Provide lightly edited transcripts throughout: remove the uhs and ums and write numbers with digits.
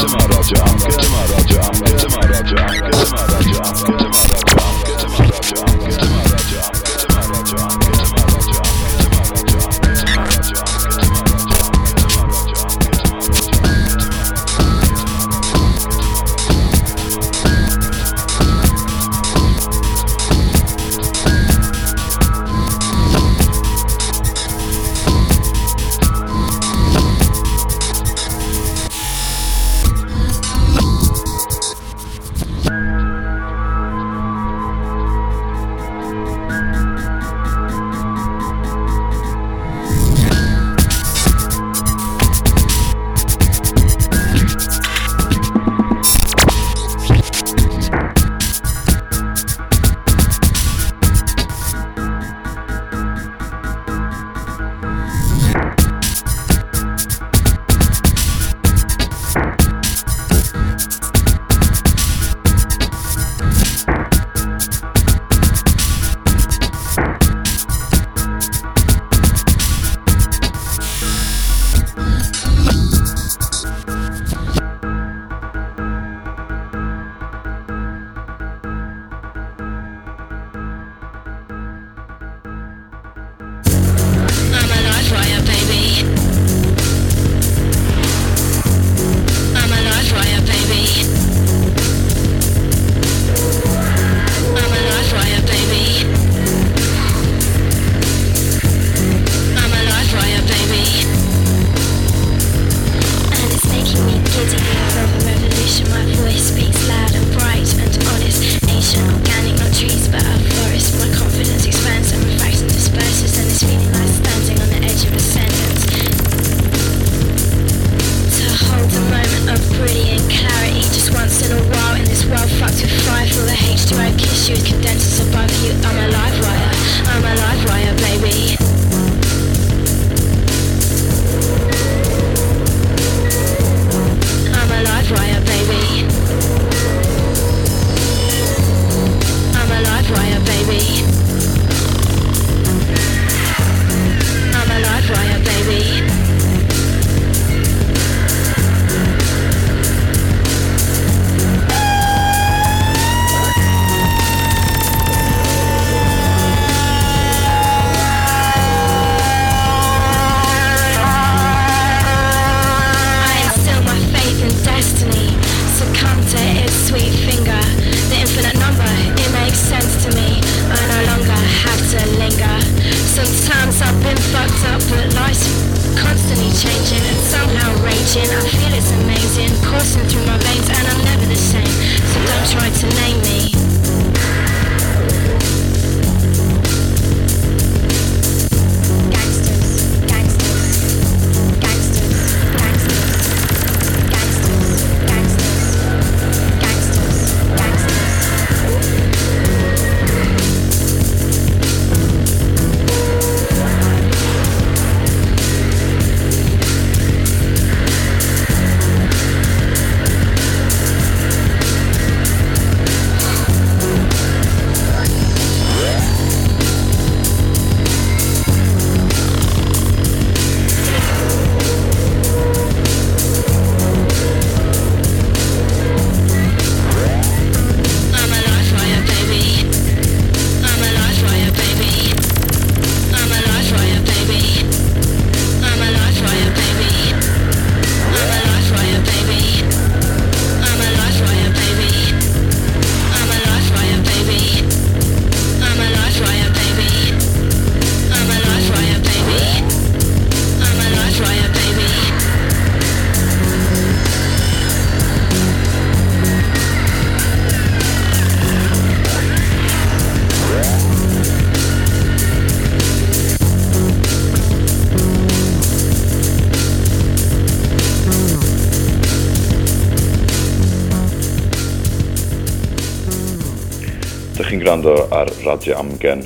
Gwrando ar Radio Amgen.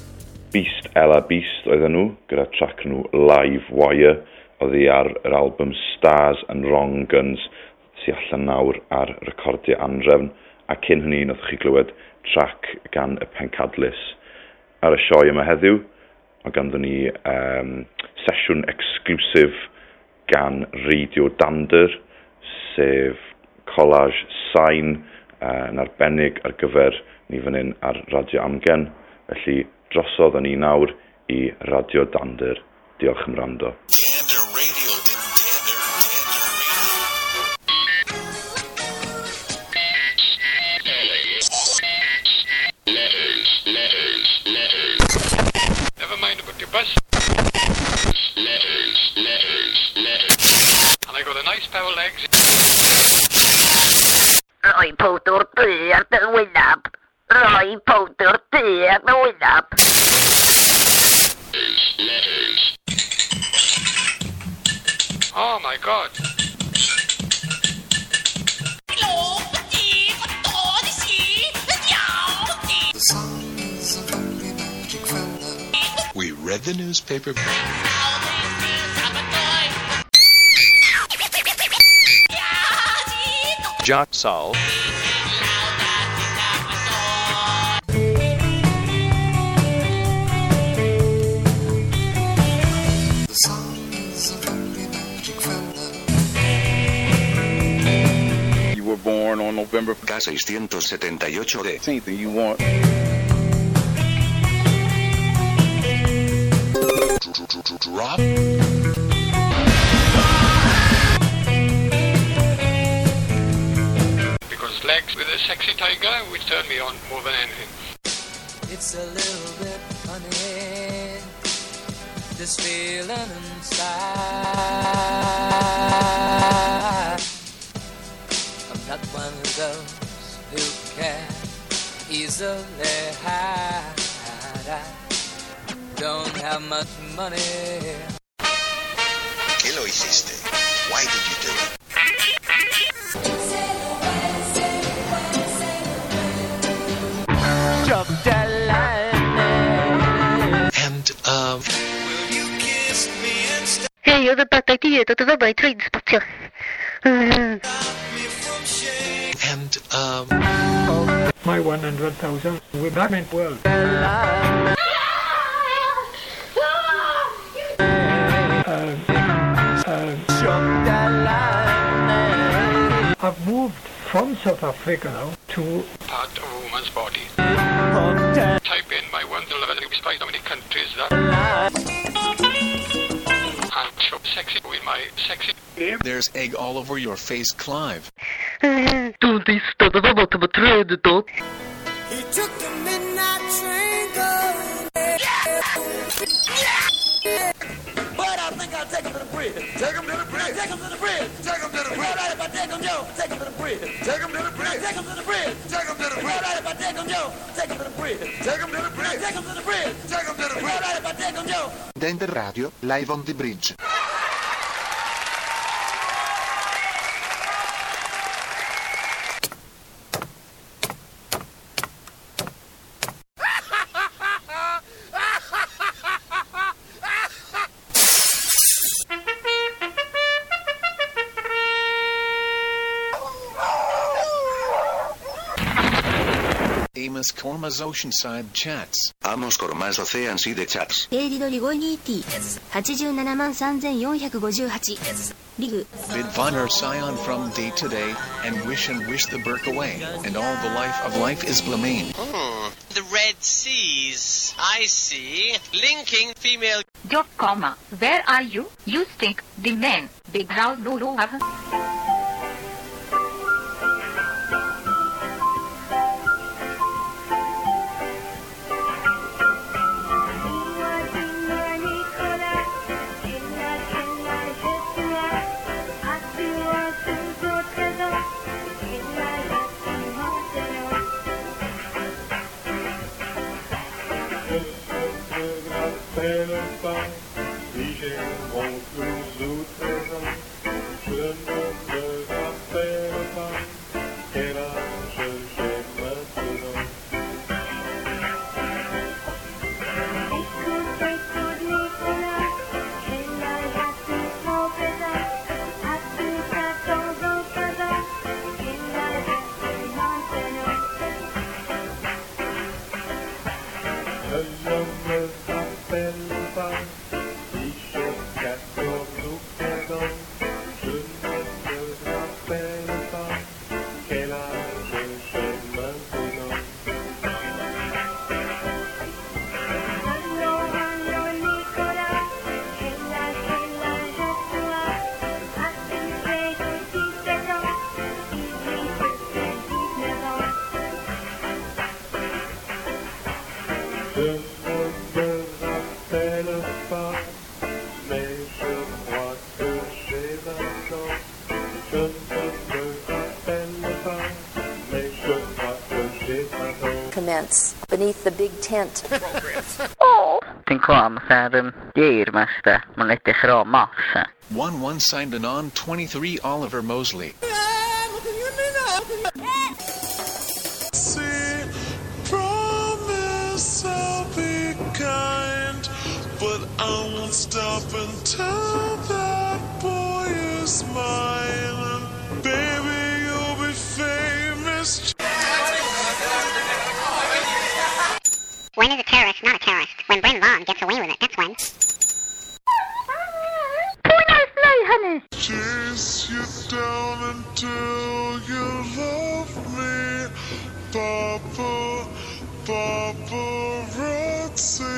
Beast Ella Beast oedden nhw, gyda track nhw Live Wire, oedd hi ar yr album Stars and Wrong Guns, sy'n allan nawr ar recordio anrefn, a cyn hynny wnaeth chi glywed track gan y Pencadlys. Ar y sioe yma heddiw, mae ganddo ni sesiwn exclusive gan Radio Dander, sef collage sain yn arbennig ar gyfer ni fan hyn ar Radio Amgen. Felly drosodd yn 1 awr i Radio Dander. Diolch am wrando. Never mind about your bus. And I got a nice pair of legs. Roi powdwr du ar dy wynab. Roi powdwr du ar dy wynab. Oh my God. The sons of only magic fella. We read the newspaper. Jock Sol. The sons of only magic fella. You were born on November K678 de 15th and you want Drop. Because legs with a sexy tiger would turn me on more than anything. It's a little bit funny, this feeling inside. I'm not one of those who can easily hide. I don't have much money. ¿Qué lo hiciste? Why did you do it? Drop that line. And, Will you kiss me and stop Hej, jag debattar inte gett att det var bara ett rinspotja. me from shame? and, My 100,000 with Blackman World. Drop that line. I've moved from South Africa now to Part of a woman's body. Drop that Type in my wonderful level despite how many countries that. And shop sexy with my sexy. there's egg all over your face, Clive. Du visste det var något med trädet då. He took the midnight train going. But I think I'll take him to the bridge. Take him to the bridge. Take him to the bridge. Take him to the bridge. All right, if I take him, yo, take him to the bridge. Take him to the bridge. Take him to the bridge. Take him to the bridge. All right, if I take him, yo, take him to the bridge. Take him to the bridge. Take him to the bridge. Take him to the bridge. All right, if I take him, yo. Denver Radio, live on the bridge. Amos Korma's Oceanside Chats. Amos Korma's Oceanside Chats. 低利取り 522T873458 リグ Vidviner Scion from day to day, and wish the Burke away, and all the life of life is Blamine. The Red Seas. I see. Linking female. Jock, comma. Where are you? You stink. The man. Big brown no. Commence beneath the big tent. Ti'n clom sy'n dir masta, mae'n edrych ar o mos. 1-1 signed an on 23 Oliver Mosley. Promise I'll be kind, but I won't stop until that boy is mine. And baby, you'll be famous. When is a terrorist not a terrorist? When Bryn Long gets away with it, that's when. Chase you down until you love me, Papa, paparazzi.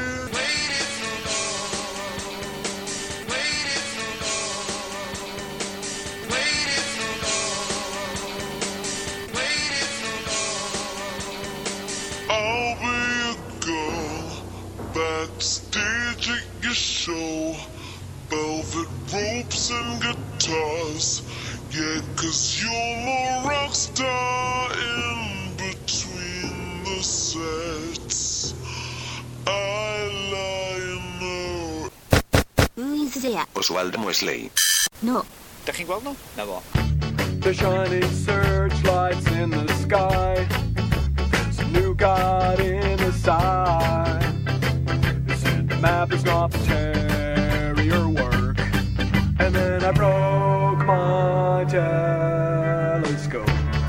I'll be a girl backstage at your show. Velvet ropes and guitars, yeah, 'cause you're my rock star in between the sets. I lie in Who is there? Oswald Mosley. No. Dach chi'n gweld nhw? Na fo. The shining searchlights in the sky. There's a new god in the side. They said the map is not the terrier work. And then I broke my telescope.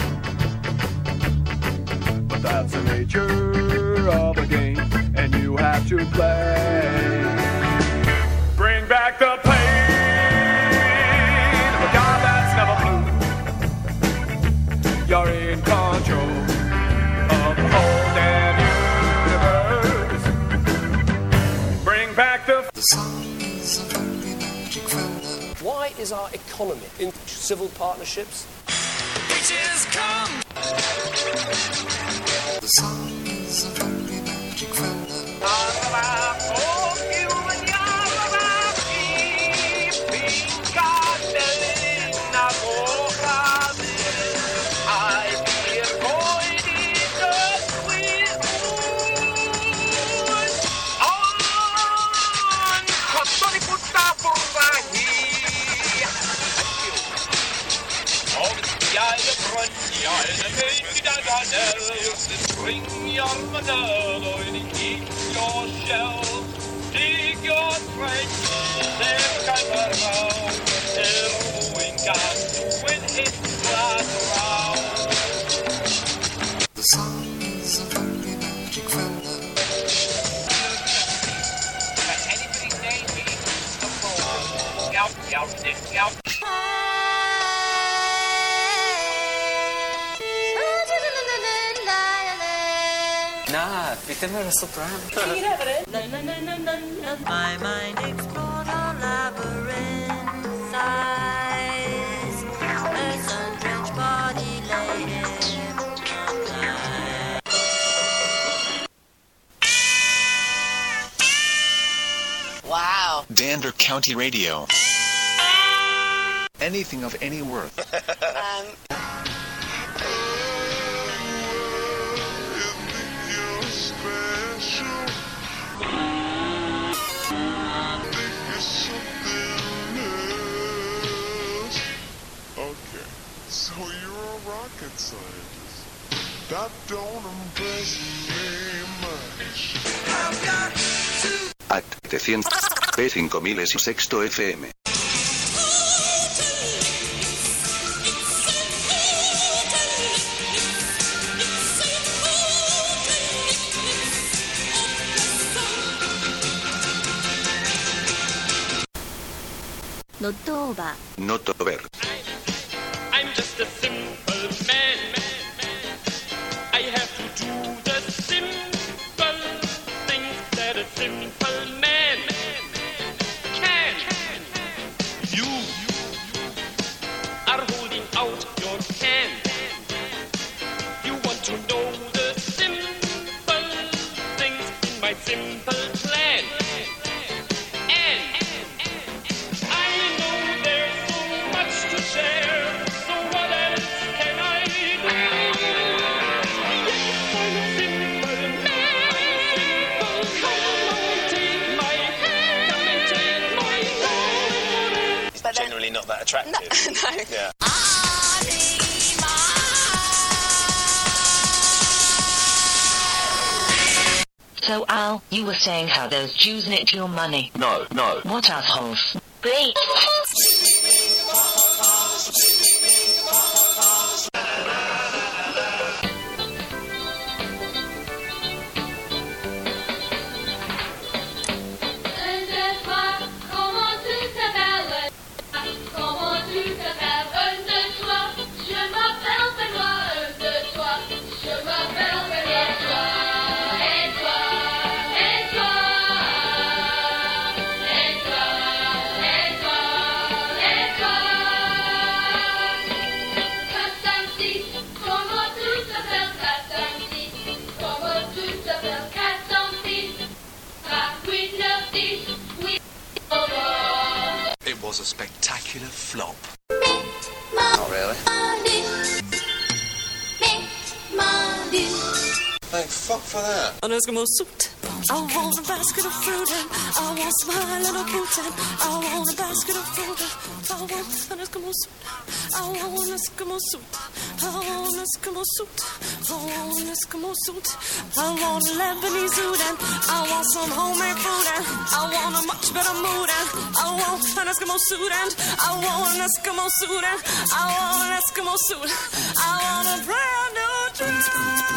But that's the nature of a game, and you have to play. Bring back the pain of a god that's never blue. You're in control of the whole damn universe. Bring back the songs of only magic from the... Why is our economy in civil partnerships? Witches come! The songs of only magic from the... Bring your banana and eat your shell. Dig your trench, there can around. Everyone got when it's flat around. The songs of only magic from the... Can anybody name me the phone? Scout, scout, scout. Na, fi ddim yn Russell Brand. My mind explored all labyrinth eyes. A sun-drenched body laid in Wow. Dander County Radio. Anything of any worth. Okay, so you're a rocket scientist. That don't impress me much. At 700 P5000 y sexto FM. Not over. Not over. I'm just a simple man. I have to do the simple things that a simple man can. You are holding out your hand. You want to know the simple things in my simple plan. And I know there's so much to share. attractive. No. Yeah. So Al, you were saying how those Jews nicked your money. No. What assholes? Great. It was a spectacular flop. Not really. Thank fuck for that. An Eskimo suit. I want a basket of fruit and I want smile and a boot and I want a basket of fruit and I want an Eskimo suit. I want an Eskimo suit. I want an Eskimo suit. I want an Eskimo suit. I want a Lebanese suit and I want some homemade food and I want a much better mood and I want an Eskimo suit and I want an Eskimo suit and I want an Eskimo suit. I want a brand new dress.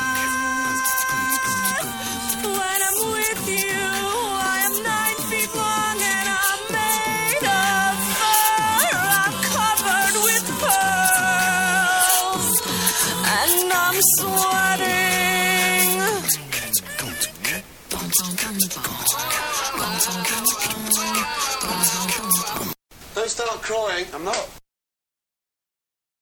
When I'm with you, I am 9 feet long and I'm made of fur. I'm covered with pearls and I'm sweating. Don't start crying. I'm not.